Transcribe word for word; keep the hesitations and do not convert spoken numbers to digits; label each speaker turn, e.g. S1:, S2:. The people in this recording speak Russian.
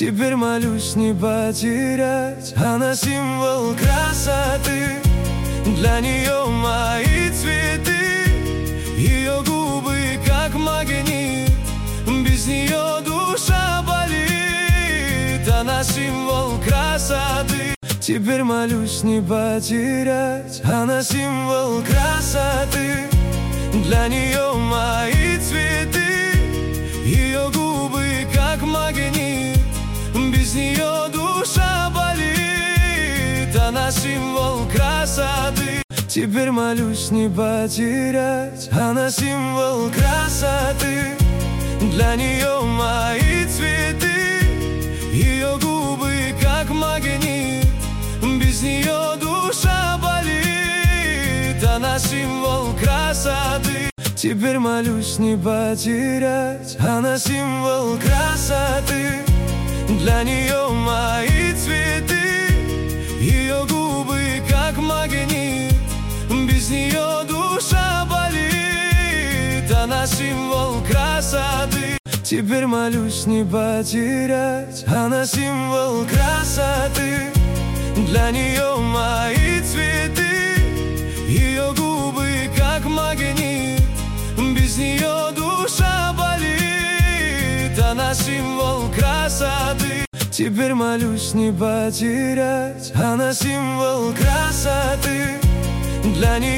S1: Теперь молюсь не потерять. Она символ красоты, для нее мои цветы. Ее губы как магнит, без нее душа болит. Она символ красоты. Теперь молюсь не потерять. Она символ красоты, для нее мои цветы. Ее губы как магнит, без нее душа болит. Она символ красоты. Теперь молюсь не потерять. Она символ красоты, для нее мои цветы. Ее губы как магнит, без нее душа болит. Она символ красоты. Теперь молюсь не потерять. Она символ красоты, для нее мои цветы. Ее губы как магнит, без нее душа болит. Она символ красоты. Теперь молюсь не потерять. Она символ красоты, для нее мои цветы. Ее губы как магнит, без нее душа болит. Она символ красоты. Теперь молюсь не потерять. Она символ красоты, для нее